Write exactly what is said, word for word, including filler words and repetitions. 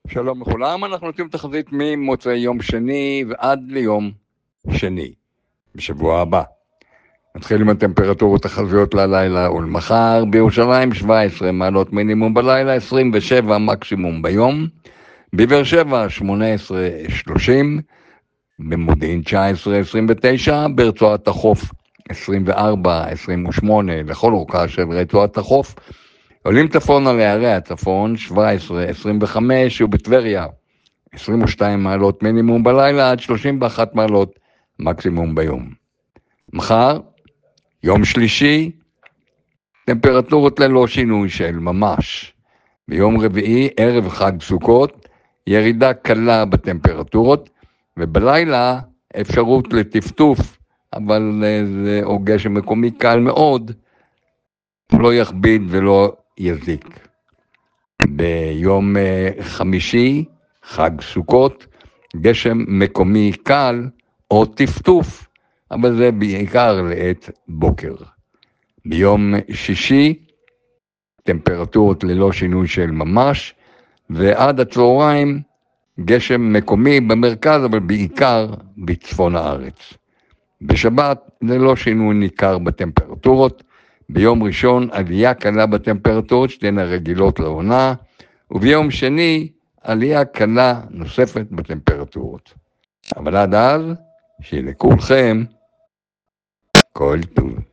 שלום לכולם, אנחנו נותנים תחזית ממוצאי יום שני ועד ליום שני בשבוע הבא. נתחיל עם הטמפרטורות החזויות ללילה ולמחר. בירושלים שבע עשרה מעלות מינימום בלילה, עשרים ושבע מקסימום ביום. בבאר שבע שמונה עשרה שלושים, במודיעין תשע עשרה עשרים ותשע, ברצועת החוף עשרים וארבע עשרים ושמונה לכל אורכה של רצועת החוף. עולים צפונה לערי הצפון שבע עשרה עשרים וחמש, ובטבריה עשרים ושתיים מעלות מינימום בלילה עד שלושים ואחת מעלות מקסימום ביום. מחר, יום שלישי, טמפרטורות ללא שינוי של ממש. ביום רביעי, ערב חג סוכות, ירידה קלה בטמפרטורות, ובלילה אפשרות לטפטוף, אבל זה או גשם מקומי קל מאוד, לא יכביד ולא יזיק. ביום חמישי, חג סוכות, גשם מקומי קל או טפטוף, אבל זה בעיקר לעת בוקר. ביום שישי, טמפרטורות ללא שינוי של ממש, ועד הצהריים גשם מקומי במרכז, אבל בעיקר בצפון הארץ. בשבת ללא שינוי ניכר בטמפרטורות. ביום ראשון עלייה קלה בטמפרטורות שתהיינה רגילות לעונה, וביום שני עלייה קלה נוספת בטמפרטורות. אבל עד אז, שיהיה לכולכם כל טוב.